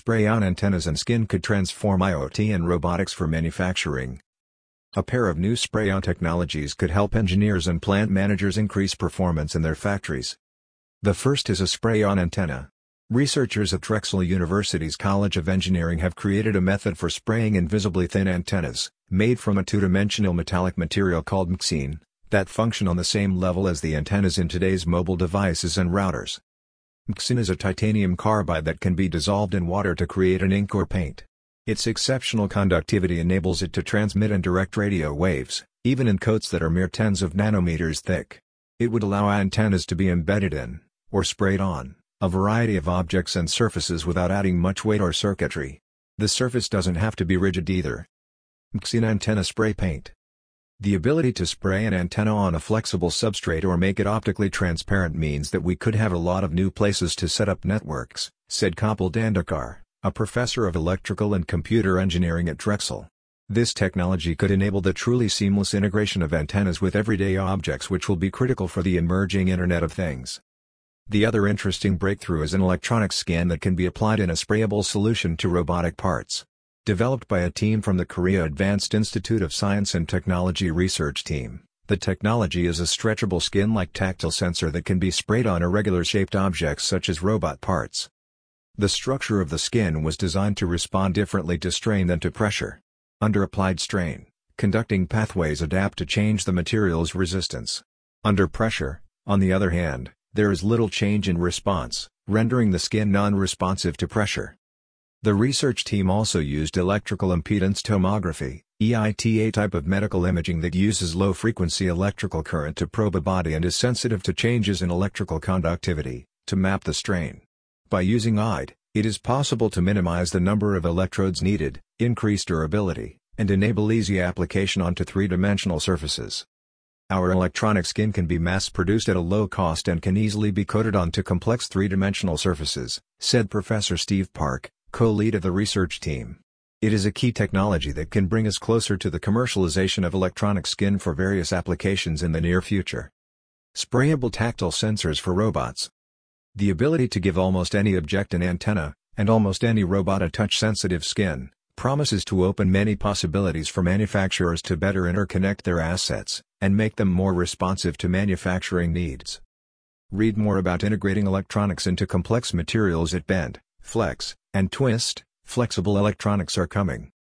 spray-on antennas and skin could transform IoT and robotics for manufacturing. A pair of new spray-on technologies could help engineers and plant managers increase performance in their factories. The first is a spray-on antenna. Researchers at Drexel University's College of Engineering have created a method for spraying invisibly thin antennas, made from a two-dimensional metallic material called MXene, that function on the same level as the antennas in today's mobile devices and routers. MXene is a titanium carbide that can be dissolved in water to create an ink or paint. Its exceptional conductivity enables it to transmit and direct radio waves, even in coats that are mere tens of nanometers thick. It would allow antennas to be embedded in, or sprayed on, a variety of objects and surfaces without adding much weight or circuitry. The surface doesn't have to be rigid either. MXene Antenna Spray Paint. The ability to spray an antenna on a flexible substrate or make it optically transparent means that we could have a lot of new places to set up networks, said Kapil Dandekar, a professor of electrical and computer engineering at Drexel. This technology could enable the truly seamless integration of antennas with everyday objects, which will be critical for the emerging Internet of Things. The other interesting breakthrough is an electronic skin that can be applied in a sprayable solution to robotic parts. Developed by a team from the Korea Advanced Institute of Science and Technology research team, the technology is a stretchable skin-like tactile sensor that can be sprayed on irregular-shaped objects such as robot parts. The structure of the skin was designed to respond differently to strain than to pressure. Under applied strain, conducting pathways adapt to change the material's resistance. Under pressure, on the other hand, there is little change in response, rendering the skin non-responsive to pressure. The research team also used electrical impedance tomography, EIT, a type of medical imaging that uses low-frequency electrical current to probe a body and is sensitive to changes in electrical conductivity, to map the strain. By using EIT, it is possible to minimize the number of electrodes needed, increase durability, and enable easy application onto three-dimensional surfaces. Our electronic skin can be mass-produced at a low cost and can easily be coated onto complex three-dimensional surfaces, said Professor Steve Park, co-lead of the research team. It is a key technology that can bring us closer to the commercialization of electronic skin for various applications in the near future. Sprayable tactile sensors for robots. The ability to give almost any object an antenna, and almost any robot a touch-sensitive skin, promises to open many possibilities for manufacturers to better interconnect their assets, and make them more responsive to manufacturing needs. Read more about integrating electronics into complex materials at Bend, Flex, and Twist. Flexible electronics are coming.